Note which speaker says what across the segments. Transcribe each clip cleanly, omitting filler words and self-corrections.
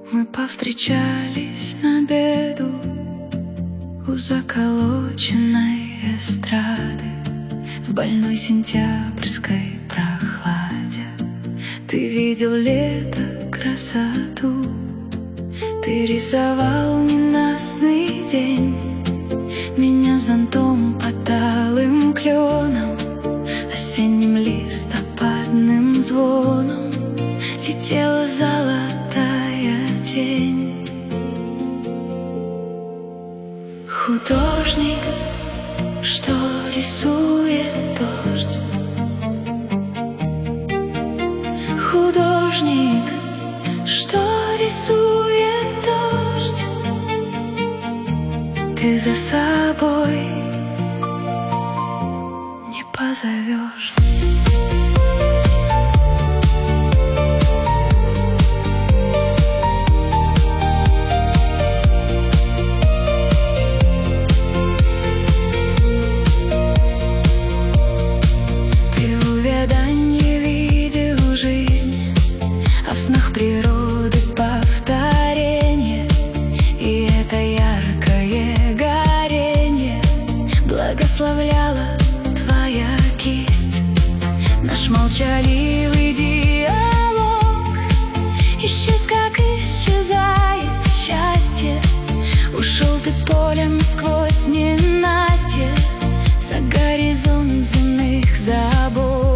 Speaker 1: Мы повстречались на беду у заколоченной эстрады в больной сентябрьской прохладе. Ты видел лето, красоту, ты рисовал ненастный день, меня зонтом под алым кленом, осенним листопадным звоном летела золотая тень. Художник, что рисует дождь. Художник, что рисует дождь. Ты за собой не позовешь. В снах природы повторение, и это яркое горение благословляла твоя кисть. Наш молчаливый диалог исчез, как исчезает счастье. Ушел ты полем сквозь ненастье за горизонт земных забот.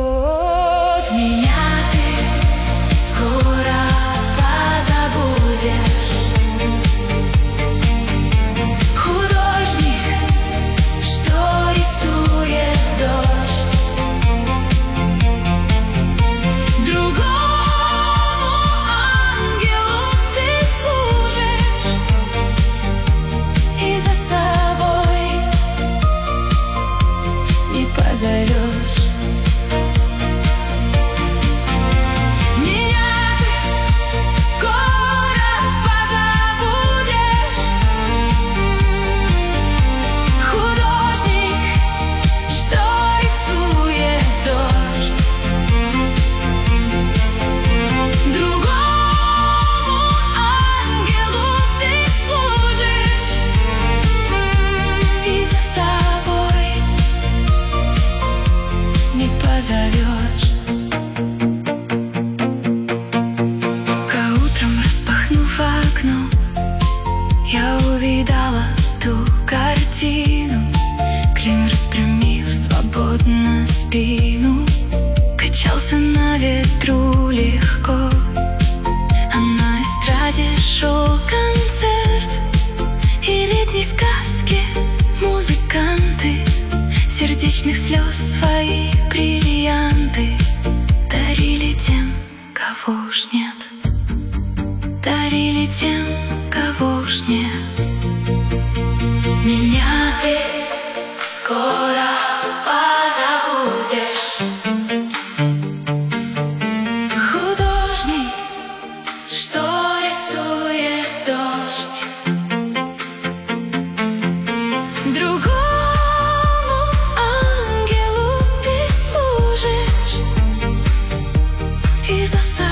Speaker 1: Я увидала ту картину, клин распрямив свободно спину, качался на ветру легко, а на эстраде шел концерт, и летней сказки музыканты сердечных слез свои бриллианты дарили тем, кого уж нет. Дарили тем, кого уж нет. Меня ты скоро позабудешь. Художник, что рисует дождь. Другому ангелу ты служишь и за